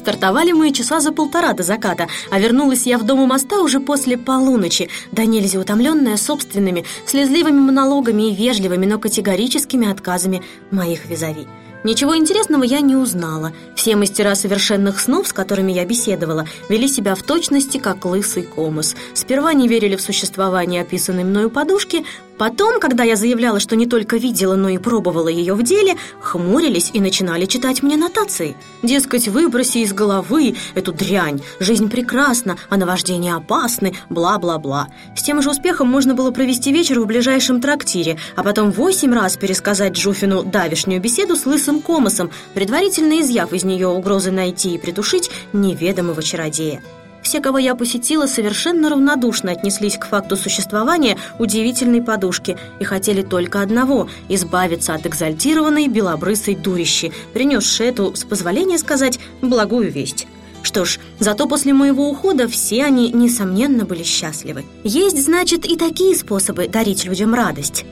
Стартовали мы часа за 1,5 до заката, а вернулась я в дом у моста уже после полуночи, да нельзя утомленная собственными, слезливыми монологами и вежливыми, но категорическими отказами моих визави. Ничего интересного я не узнала. Все мастера совершенных снов, с которыми я беседовала, вели себя в точности, как лысый комос. Сперва не верили в существование описанной мною подушки, потом, когда я заявляла, что не только видела, но и пробовала ее в деле, хмурились и начинали читать мне нотации. Дескать, выброси из головы эту дрянь, жизнь прекрасна, а наваждения опасны, бла-бла-бла. С тем же успехом можно было провести вечер в ближайшем трактире, а потом 8 раз пересказать Джуфину давешнюю беседу с лысым комосом, предварительно изъяв из нее угрозы найти и притушить неведомого чародея. Все, кого я посетила, совершенно равнодушно отнеслись к факту существования удивительной подушки и хотели только одного – избавиться от экзальтированной белобрысой дурищи, принесшей эту, с позволения сказать, благую весть. Что ж, зато после моего ухода все они, несомненно, были счастливы. Есть, значит, и такие способы дарить людям радость.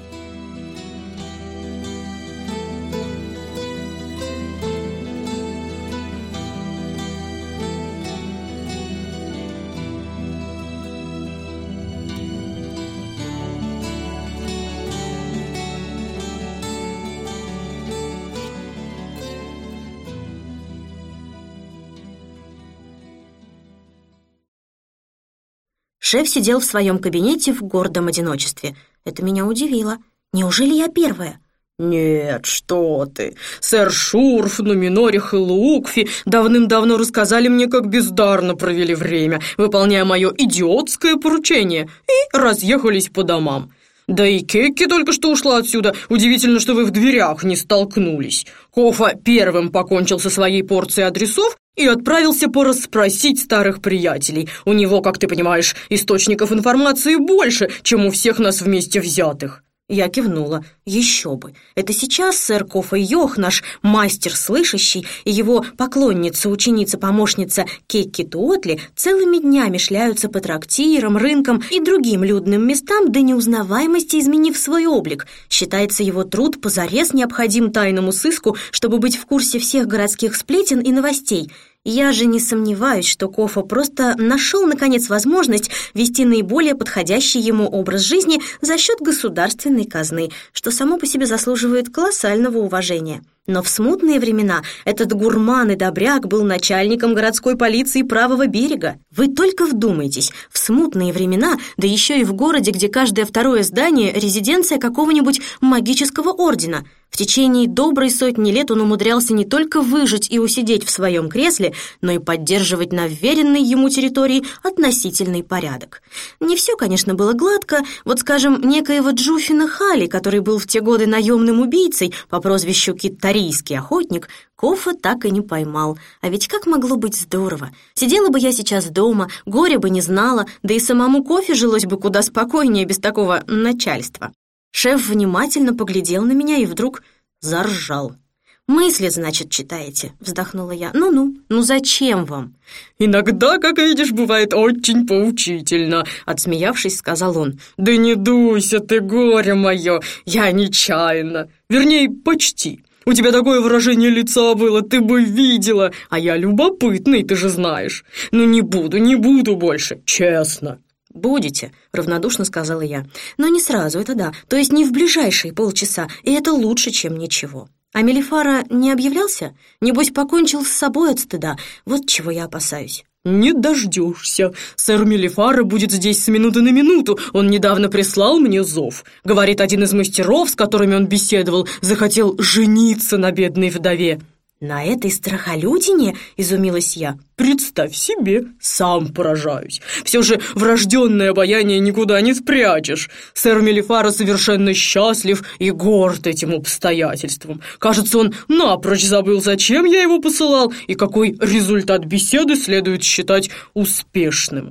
Шеф сидел в своем кабинете в гордом одиночестве. Это меня удивило. Неужели я первая? «Нет, что ты! Сэр Шурф, Нуминорих и Лукфи давным-давно рассказали мне, как бездарно провели время, выполняя мое идиотское поручение, и разъехались по домам. Да и Кекки только что ушла отсюда. Удивительно, что вы в дверях не столкнулись. Кофа первым покончил со своей порцией адресов и отправился порасспросить старых приятелей. У него, как ты понимаешь, источников информации больше, чем у всех нас вместе взятых». Я кивнула. Еще бы. Это сейчас сэр Кофа Йох, наш мастер слышащий, и его поклонница, ученица, помощница Кекки Туотли целыми днями шляются по трактирам, рынкам и другим людным местам до неузнаваемости, изменив свой облик. Считается, его труд позарез необходим тайному сыску, чтобы быть в курсе всех городских сплетен и новостей. Я же не сомневаюсь, что Кофа просто нашел, наконец, возможность вести наиболее подходящий ему образ жизни за счет государственной казны, что само по себе заслуживает колоссального уважения. Но в смутные времена этот гурман и добряк был начальником городской полиции правого берега. Вы только вдумайтесь, в смутные времена, да еще и в городе, где каждое второе здание – резиденция какого-нибудь магического ордена. В течение доброй сотни лет он умудрялся не только выжить и усидеть в своем кресле, но и поддерживать на вверенной ему территории относительный порядок. Не все, конечно, было гладко. Вот, скажем, некоего Джуфина Хали, который был в те годы наемным убийцей по прозвищу Киттарийский охотник, Кофа так и не поймал. А ведь как могло быть здорово! Сидела бы я сейчас дома, горя бы не знала, да и самому Кофе жилось бы куда спокойнее без такого начальства. Шеф внимательно поглядел на меня и вдруг заржал. «Мысли, значит, читаете?» — вздохнула я. «Ну-ну, ну зачем вам?» «Иногда, как видишь, бывает очень поучительно», — отсмеявшись, сказал он. «Да не дуйся ты, горе мое, я нечаянно. Вернее, почти. У тебя такое выражение лица было, ты бы видела. А я любопытный, ты же знаешь. Ну не буду больше, честно». «Будете», — равнодушно сказала я. «Но не сразу, это да. То есть не в ближайшие полчаса, и это лучше, чем ничего». А Мелифара не объявлялся? Небось, покончил с собой от стыда. Вот чего я опасаюсь». «Не дождешься. Сэр Мелифара будет здесь с минуты на минуту. Он недавно прислал мне зов. Говорит, один из мастеров, с которыми он беседовал, захотел жениться на бедной вдове». «На этой страхолюдине?» — изумилась я. «Представь себе, сам поражаюсь. Все же врожденное обаяние никуда не спрячешь. Сэр Мелифара совершенно счастлив и горд этим обстоятельством. Кажется, он напрочь забыл, зачем я его посылал и какой результат беседы следует считать успешным».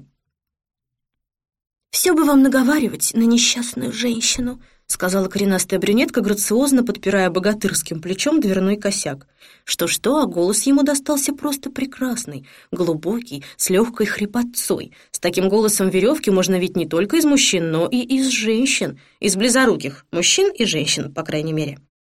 «Все бы вам наговаривать на несчастную женщину», — сказала коренастая брюнетка, грациозно подпирая богатырским плечом дверной косяк. Что-что, а голос ему достался просто прекрасный, глубокий, с легкой хрипотцой. С таким голосом веревки можно ведь не только из мужчин, но и из женщин, из близоруких мужчин и женщин, по крайней мере.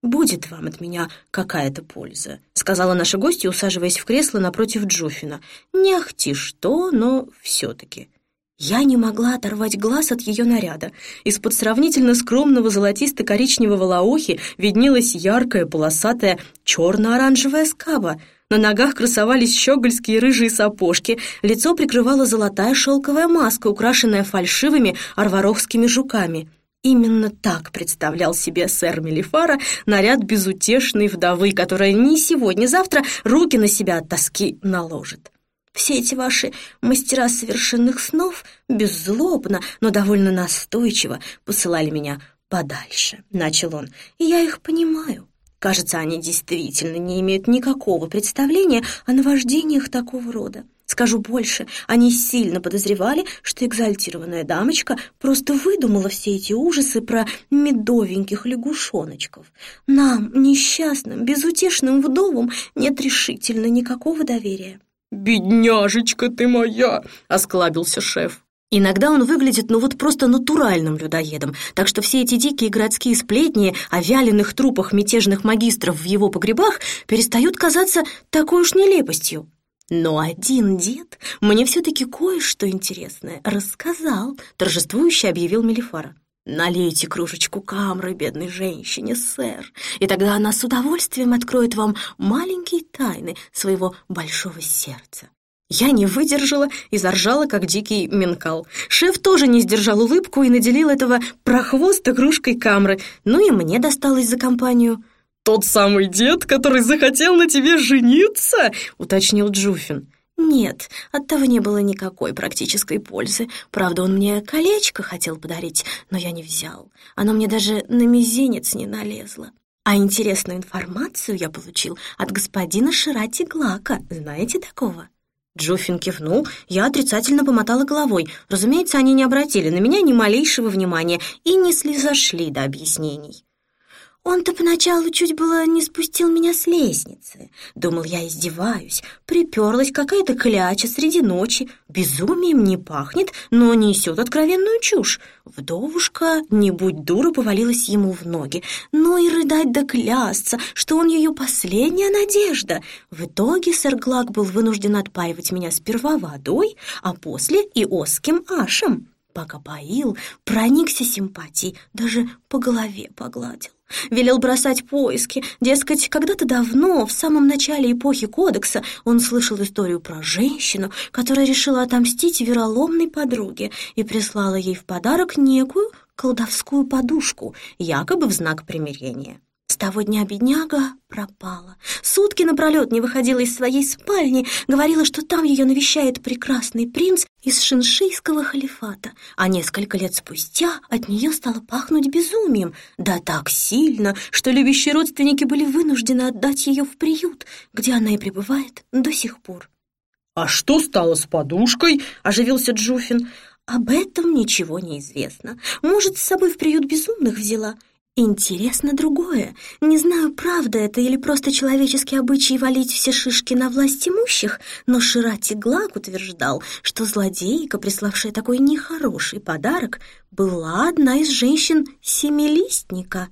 «Будет вам от меня какая-то польза», — сказала наша гостья, усаживаясь в кресло напротив Джуффина. «Не ахти что, но все-таки». Я не могла оторвать глаз от ее наряда. Из-под сравнительно скромного золотисто-коричневого лаохи виднелась яркая полосатая черно-оранжевая скаба. На ногах красовались щегольские рыжие сапожки, лицо прикрывала золотая шелковая маска, украшенная фальшивыми арварохскими жуками. Именно так представлял себе сэр Мелифара наряд безутешной вдовы, которая ни сегодня-завтра руки на себя от тоски наложит. «Все эти ваши мастера совершенных снов беззлобно, но довольно настойчиво посылали меня подальше», — начал он, — «и я их понимаю. Кажется, они действительно не имеют никакого представления о наваждениях такого рода. Скажу больше, они сильно подозревали, что экзальтированная дамочка просто выдумала все эти ужасы про медовеньких лягушоночков. Нам, несчастным, безутешным вдовам, нет решительно никакого доверия». «Бедняжечка ты моя!» — осклабился шеф. Иногда он выглядит, просто натуральным людоедом, так что все эти дикие городские сплетни о вяленых трупах мятежных магистров в его погребах перестают казаться такой уж нелепостью. Но один дед мне все-таки кое-что интересное рассказал, торжествующе объявил Мелифара. «Налейте кружечку камры бедной женщине, сэр, и тогда она с удовольствием откроет вам маленькие тайны своего большого сердца». Я не выдержала и заржала, как дикий минкал. Шеф тоже не сдержал улыбку и наделил этого прохвоста кружкой камры, и мне досталось за компанию. «Тот самый дед, который захотел на тебе жениться?» — уточнил Джуффин. «Нет, от того не было никакой практической пользы. Правда, он мне колечко хотел подарить, но я не взял. Оно мне даже на мизинец не налезло. А интересную информацию я получил от господина Ширати Глака. Знаете такого?» Джуффин кивнул, я отрицательно помотала головой. Разумеется, они не обратили на меня ни малейшего внимания и не снизошли до объяснений. «Он-то поначалу чуть было не спустил меня с лестницы. Думал, я издеваюсь. Приперлась какая-то кляча среди ночи. Безумием не пахнет, но несет откровенную чушь. Вдовушка, не будь дура, повалилась ему в ноги. Но и рыдать да клясться, что он ее последняя надежда. В итоге сэр Глак был вынужден отпаивать меня сперва водой, а после и оским ашем. Пока поил, проникся симпатией, даже по голове погладил. Велел бросать поиски. Дескать, когда-то давно, в самом начале эпохи Кодекса, он слышал историю про женщину, которая решила отомстить вероломной подруге и прислала ей в подарок некую колдовскую подушку, якобы в знак примирения. С того дня бедняга пропала. Сутки напролет не выходила из своей спальни, говорила, что там ее навещает прекрасный принц из шиншийского халифата, а несколько лет спустя от нее стало пахнуть безумием, да так сильно, что любящие родственники были вынуждены отдать ее в приют, где она и пребывает до сих пор. «А что стало с подушкой?» — оживился Джуффин. «Об этом ничего не известно. Может, с собой в приют безумных взяла. Интересно другое. Не знаю, правда это или просто человеческий обычай валить все шишки на власть имущих, но Ширати Глак утверждал, что злодейка, приславшая такой нехороший подарок, была одна из женщин Семилистника».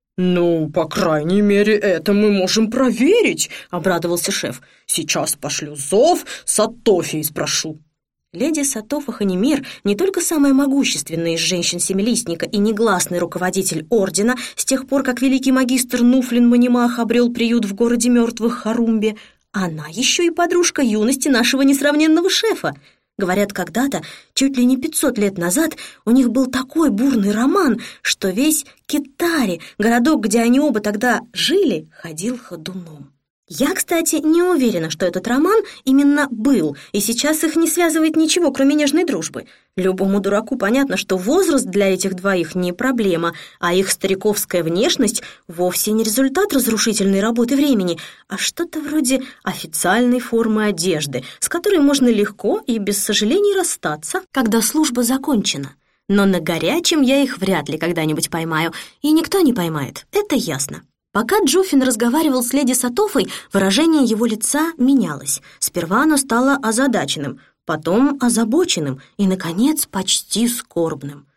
«Ну, по крайней мере, это мы можем проверить», — обрадовался шеф. «Сейчас пошлю зов, Сатофи спрошу». Леди Сатофа Ханимир не только самая могущественная из женщин Семилистника и негласный руководитель ордена с тех пор, как великий магистр Нуфлин Манимах обрел приют в городе мертвых Харумбе, она еще и подружка юности нашего несравненного шефа. Говорят, когда-то, чуть ли не 500 лет назад, у них был такой бурный роман, что весь Китари, городок, где они оба тогда жили, ходил ходуном. Я, кстати, не уверена, что этот роман именно был, и сейчас их не связывает ничего, кроме нежной дружбы. Любому дураку понятно, что возраст для этих двоих не проблема, а их стариковская внешность вовсе не результат разрушительной работы времени, а что-то вроде официальной формы одежды, с которой можно легко и без сожалений расстаться, когда служба закончена. Но на горячем я их вряд ли когда-нибудь поймаю, и никто не поймает, это ясно. Пока Джуффин разговаривал с леди Сатофой, выражение его лица менялось. Сперва оно стало озадаченным, потом озабоченным и, наконец, почти скорбным.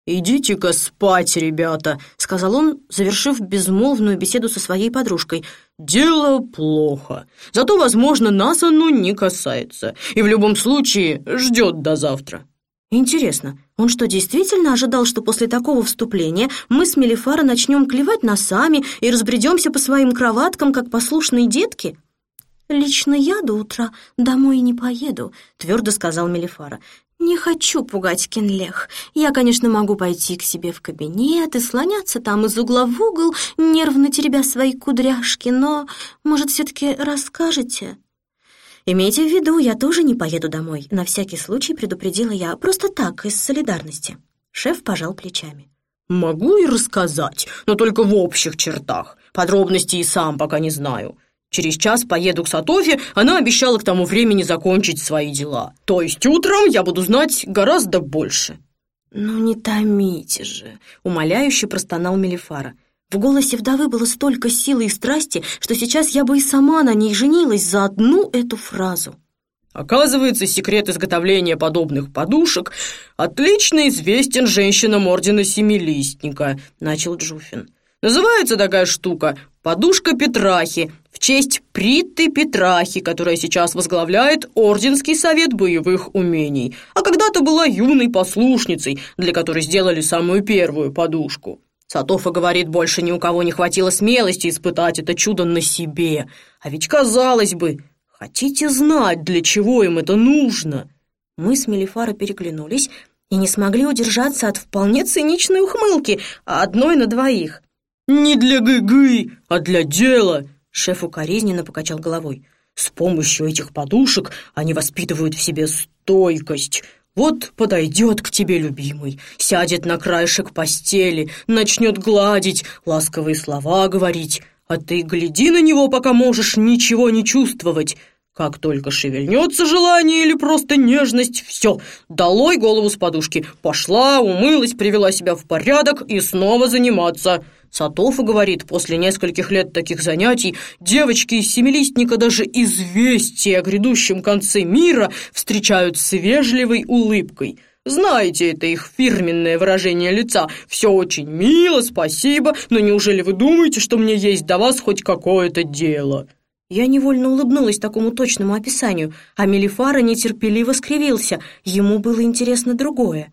«Идите-ка спать, ребята», — сказал он, завершив безмолвную беседу со своей подружкой. «Дело плохо. Зато, возможно, нас оно не касается. И в любом случае ждет до завтра». Интересно, он что, действительно ожидал, что после такого вступления мы с Мелифаро начнем клевать носами и разбредемся по своим кроваткам, как послушные детки? «Лично я до утра домой не поеду», — твердо сказал Мелифаро. «Не хочу пугать Кинлех. Я, конечно, могу пойти к себе в кабинет и слоняться там из угла в угол, нервно теребя свои кудряшки, но, может, все-таки расскажете?» «Имейте в виду, я тоже не поеду домой. На всякий случай предупредила я, просто так, из солидарности». Шеф пожал плечами. «Могу и рассказать, но только в общих чертах. Подробностей и сам пока не знаю. Через час поеду к Сатофе, она обещала к тому времени закончить свои дела. То есть утром я буду знать гораздо больше». «Ну не томите же», — умоляюще простонал Мелифаро. В голосе вдовы было столько силы и страсти, что сейчас я бы и сама на ней женилась за одну эту фразу. «Оказывается, секрет изготовления подобных подушек отлично известен женщинам Ордена Семилистника», — начал Джуфин. «Называется такая штука «Подушка Петрахи» в честь Притты Петрахи, которая сейчас возглавляет Орденский совет боевых умений, а когда-то была юной послушницей, для которой сделали самую первую подушку. Сатофа говорит, больше ни у кого не хватило смелости испытать это чудо на себе. А ведь, казалось бы, хотите знать, для чего им это нужно?» Мы с Мелифаро переглянулись и не смогли удержаться от вполне циничной ухмылки, одной на двоих. «Не для гы-гы, а для дела», — шеф укоризненно покачал головой. «С помощью этих подушек они воспитывают в себе стойкость. Вот подойдет к тебе любимый, сядет на краешек постели, начнет гладить, ласковые слова говорить, а ты гляди на него, пока можешь ничего не чувствовать. Как только шевельнется желание или просто нежность, все, долой голову с подушки. Пошла, умылась, привела себя в порядок и снова заниматься». Сатофа говорит, после нескольких лет таких занятий девочки из Семилистника даже известия о грядущем конце мира встречают с вежливой улыбкой. Знаете, это их фирменное выражение лица. «Все очень мило, спасибо, но неужели вы думаете, что мне есть до вас хоть какое-то дело?» Я невольно улыбнулась такому точному описанию, а Мелифаро нетерпеливо скривился. Ему было интересно другое.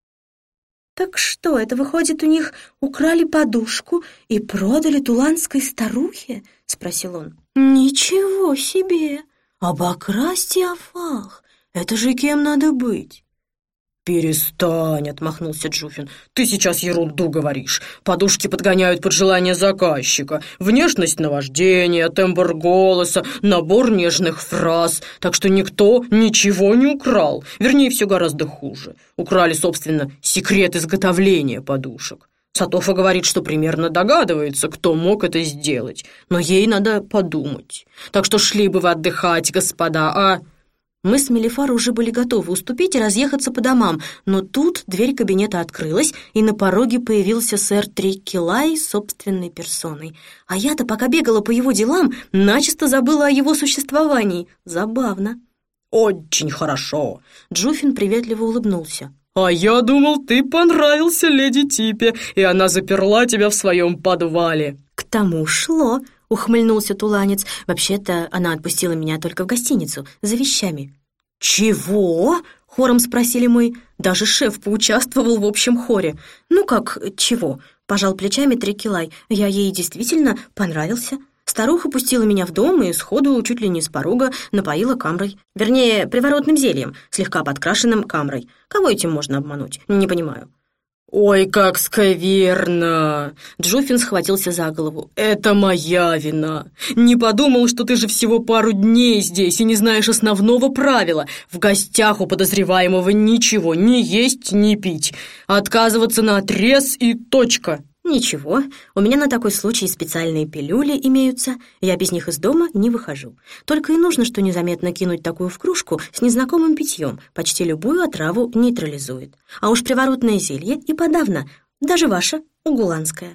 «Так что, это выходит, у них украли подушку и продали туланской старухе?» — спросил он. «Ничего себе! Обокрасть Иофах! Это же кем надо быть?» «Перестань», — отмахнулся Джуфин. «Ты сейчас ерунду говоришь. Подушки подгоняют под желание заказчика. Внешность наваждения, тембр голоса, набор нежных фраз. Так что никто ничего не украл. Вернее, все гораздо хуже. Украли, собственно, секрет изготовления подушек. Сатофа говорит, что примерно догадывается, кто мог это сделать. Но ей надо подумать. Так что шли бы вы отдыхать, господа, а...» Мы с Мелифаро уже были готовы уступить и разъехаться по домам, но тут дверь кабинета открылась, и на пороге появился сэр Триккилай собственной персоной. А я-то, пока бегала по его делам, начисто забыла о его существовании. Забавно. «Очень хорошо», — Джуфин приветливо улыбнулся. «А я думал, ты понравился леди Типе, и она заперла тебя в своем подвале». «К тому шло», — ухмыльнулся туланец. «Вообще-то она отпустила меня только в гостиницу, за вещами». «Чего?» — хором спросили мы. Даже шеф поучаствовал в общем хоре. «Ну как, чего?» — пожал плечами Триккилай. «Я ей действительно понравился. Старуха пустила меня в дом и сходу чуть ли не с порога напоила камрой. Вернее, приворотным зельем, слегка подкрашенным камрой. Кого этим можно обмануть? Не понимаю». «Ой, как скверно!» Джуфин схватился за голову. «Это моя вина. Не подумал, что ты же всего пару дней здесь и не знаешь основного правила. В гостях у подозреваемого ничего не есть, не пить. Отказываться наотрез и точка». «Ничего, у меня на такой случай специальные пилюли имеются. Я без них из дома не выхожу. Только и нужно, что незаметно кинуть такую в кружку с незнакомым питьем. Почти любую отраву нейтрализует. А уж приворотное зелье и подавно. Даже ваше, угуланское».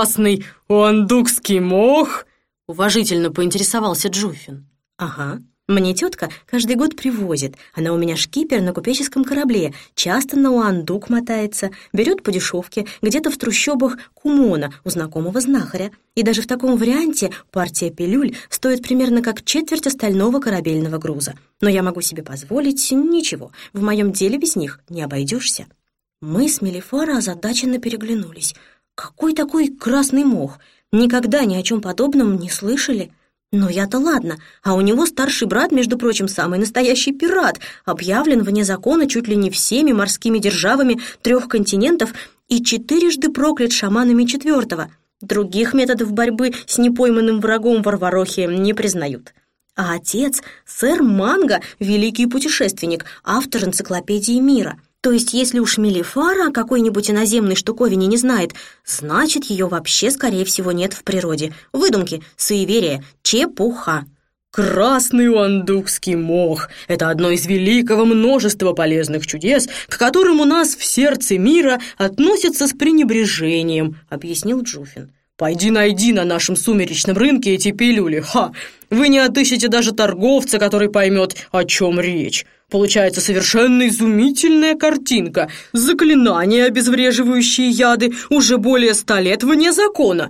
«Красный уандукский мох?» — уважительно поинтересовался Джуфин. «Ага». Мне тетка каждый год привозит. Она у меня шкипер на купеческом корабле, часто на уандук мотается, берет по дешевке, где-то в трущобах Кумона у знакомого знахаря. И даже в таком варианте партия пилюль стоит примерно как четверть остального корабельного груза. Но я могу себе позволить ничего, в моем деле без них не обойдешься. Мы с Мелифара озадаченно переглянулись. Какой такой красный мох? Никогда ни о чем подобном не слышали. Но я-то ладно, а у него старший брат, между прочим, самый настоящий пират, объявлен вне закона чуть ли не всеми морскими державами 3 континентов и 4-жды проклят шаманами 4-го. Других методов борьбы с непойманным врагом Варварохи не признают. А отец, сэр Манго, великий путешественник, автор энциклопедии мира. То есть, если уж Мелифара о какой-нибудь иноземной штуковине не знает, значит, ее вообще, скорее всего, нет в природе. Выдумки, суеверия, чепуха. Красный уандукский мох – это одно из великого множества полезных чудес, к которым у нас в сердце мира относятся с пренебрежением, объяснил Джуфин. Пойди найди на нашем сумеречном рынке эти пилюли. Ха! Вы не отыщете даже торговца, который поймет, о чем речь. Получается совершенно изумительная картинка. Заклинания, обезвреживающие яды, уже более 100 лет вне закона.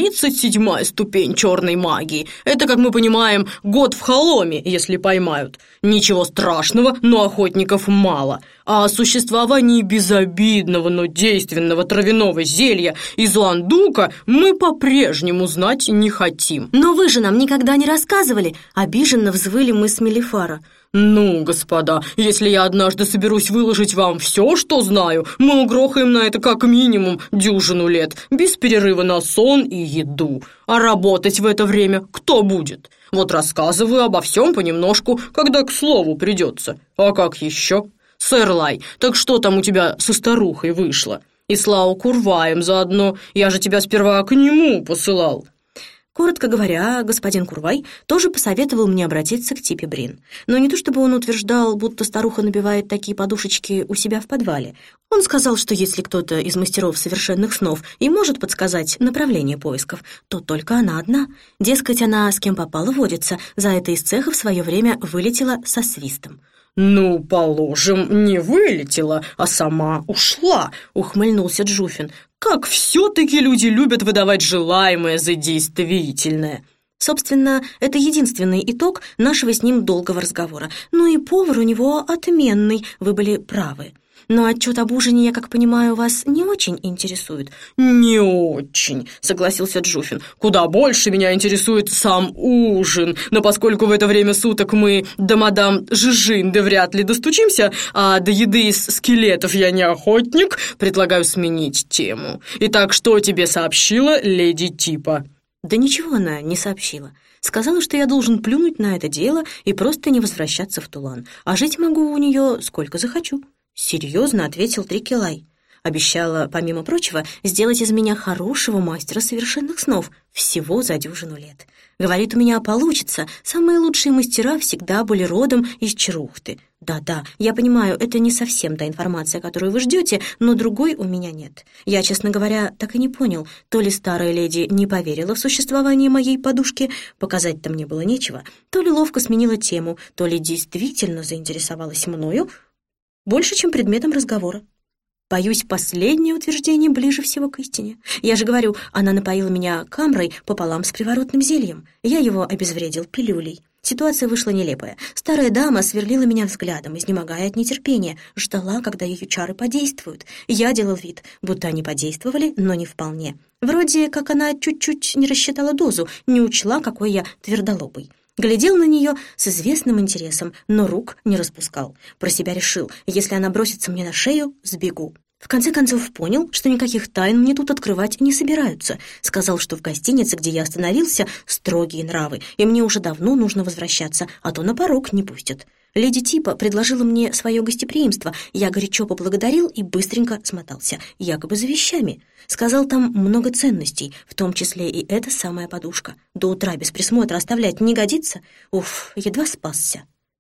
37-я ступень черной магии. Это, как мы понимаем, год в холоме, если поймают. Ничего страшного, но охотников мало. А о существовании безобидного, но действенного травяного зелья из уандука мы по-прежнему знать не хотим. Но вы же нам никогда не рассказывали. Обиженно взвыли мы с Мелифара. Ну, господа, если я однажды соберусь выложить вам все, что знаю, мы угрохаем на это как минимум 10 лет, без перерыва на сон и еду. А работать в это время кто будет? Вот рассказываю обо всем понемножку, когда к слову придется. А как еще? Сэр Лай, так что там у тебя со старухой вышло? И с Лао Курваем заодно, я же тебя сперва к нему посылал. Коротко говоря, господин Курвай тоже посоветовал мне обратиться к Типи Брин. Но не то чтобы он утверждал, будто старуха набивает такие подушечки у себя в подвале. Он сказал, что если кто-то из мастеров совершенных снов и может подсказать направление поисков, то только она одна. Дескать, она с кем попало водится, за это из цеха в свое время вылетела со свистом. «Ну, положим, не вылетела, а сама ушла», — ухмыльнулся Джуфин. «Как все-таки люди любят выдавать желаемое за действительное». Собственно, это единственный итог нашего с ним долгого разговора. Ну и повар у него отменный, вы были правы. Но отчет об ужине, я как понимаю, вас не очень интересует. «Не очень», — согласился Джуфин. «Куда больше меня интересует сам ужин. Но поскольку в это время суток мы до мадам Жижинды вряд ли достучимся, а до еды из скелетов я не охотник, предлагаю сменить тему. Итак, что тебе сообщила леди Типа?» Да ничего она не сообщила. Сказала, что я должен плюнуть на это дело и просто не возвращаться в Тулан. А жить могу у нее сколько захочу. Серьезно ответил Трикелай. Обещала, помимо прочего, сделать из меня хорошего мастера совершенных снов всего за 10 лет. Говорит, у меня получится. Самые лучшие мастера всегда были родом из Черухты. Да-да, я понимаю, это не совсем та информация, которую вы ждете, но другой у меня нет. Я, честно говоря, так и не понял, то ли старая леди не поверила в существование моей подушки, показать-то мне было нечего, то ли ловко сменила тему, то ли действительно заинтересовалась мною, больше, чем предметом разговора. Боюсь, последнее утверждение ближе всего к истине. Я же говорю, она напоила меня камрой пополам с приворотным зельем. Я его обезвредил пилюлей. Ситуация вышла нелепая. Старая дама сверлила меня взглядом, изнемогая от нетерпения, ждала, когда ее чары подействуют. Я делал вид, будто они подействовали, но не вполне. Вроде как она чуть-чуть не рассчитала дозу, не учла, какой я твердолобый. Глядел на нее с известным интересом, но рук не распускал. Про себя решил, если она бросится мне на шею, сбегу. В конце концов понял, что никаких тайн мне тут открывать не собираются. Сказал, что в гостинице, где я остановился, строгие нравы, и мне уже давно нужно возвращаться, а то на порог не пустят. Леди Типа предложила мне свое гостеприимство. Я горячо поблагодарил и быстренько смотался, якобы за вещами. Сказал, там много ценностей, в том числе и эта самая подушка. До утра без присмотра оставлять не годится. Уф, едва спасся.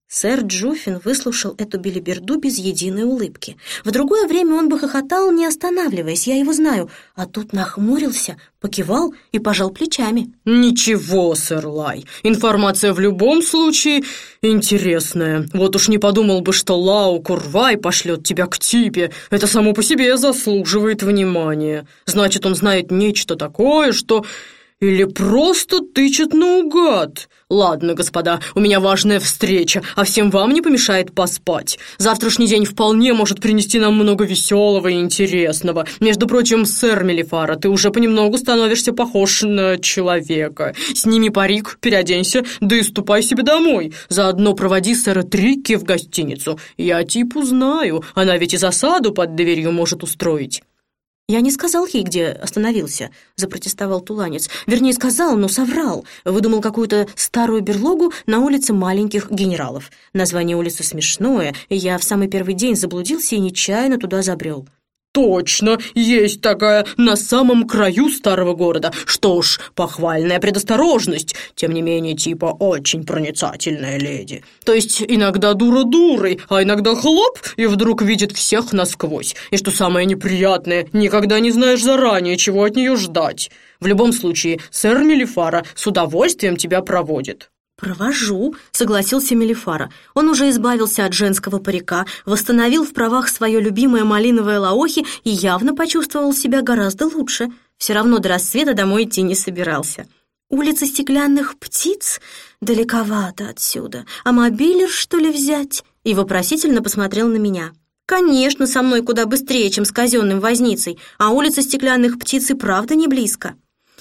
Сэр Джуффин выслушал эту белиберду без единой улыбки. В другое время он бы хохотал, не останавливаясь, я его знаю, а тут нахмурился, покивал и пожал плечами. «Ничего, сэр Лай, информация в любом случае интересная. Вот уж не подумал бы, что Лау Курвай пошлет тебя к Типе. Это само по себе заслуживает внимания. Значит, он знает нечто такое, что... Или просто тычет наугад. Ладно, господа, у меня важная встреча, а всем вам не помешает поспать. Завтрашний день вполне может принести нам много веселого и интересного. Между прочим, сэр Мелифара, ты уже понемногу становишься похож на человека. Сними парик, переоденься, да и ступай себе домой. Заодно проводи сэра Трикки в гостиницу. Я Типу знаю, она ведь и засаду под дверью может устроить». «Я не сказал ей, где остановился», — запротестовал туланец. «Вернее, сказал, но соврал. Выдумал какую-то старую берлогу на улице Маленьких Генералов. Название улицы смешное, и я в самый первый день заблудился и нечаянно туда забрел». «Точно, есть такая на самом краю старого города. Что ж, похвальная предосторожность. Тем не менее, Типа очень проницательная леди. То есть иногда дура дурой, а иногда хлоп, и вдруг видит всех насквозь. И что самое неприятное, никогда не знаешь заранее, чего от нее ждать. В любом случае, сэр Мелифара с удовольствием тебя проводит». «Провожу», — согласился Мелифара. Он уже избавился от женского парика, восстановил в правах свое любимое малиновое лаохи и явно почувствовал себя гораздо лучше. Все равно до рассвета домой идти не собирался. «Улица стеклянных птиц? Далековато отсюда. А мобилер, что ли, взять?» И вопросительно посмотрел на меня. «Конечно, со мной куда быстрее, чем с казенным возницей, а улица стеклянных птиц и правда не близко».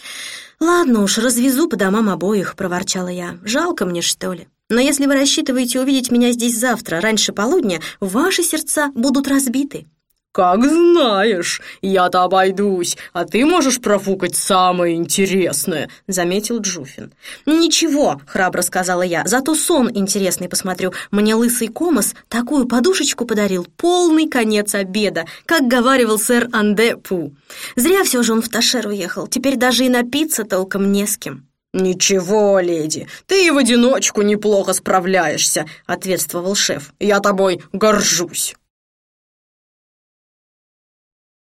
«Ладно уж, развезу по домам обоих», — проворчала я. «Жалко мне, что ли? Но если вы рассчитываете увидеть меня здесь завтра, раньше полудня, ваши сердца будут разбиты». «Как знаешь, я-то обойдусь, а ты можешь профукать самое интересное», — заметил Джуффин. «Ничего», — храбро сказала я, — «зато сон интересный посмотрю. Мне лысый Комос такую подушечку подарил, полный конец обеда, как говаривал сэр Анде Пу. Зря все же он в Ташер уехал, теперь даже и напиться толком не с кем». «Ничего, леди, ты и в одиночку неплохо справляешься», — ответствовал шеф. «Я тобой горжусь».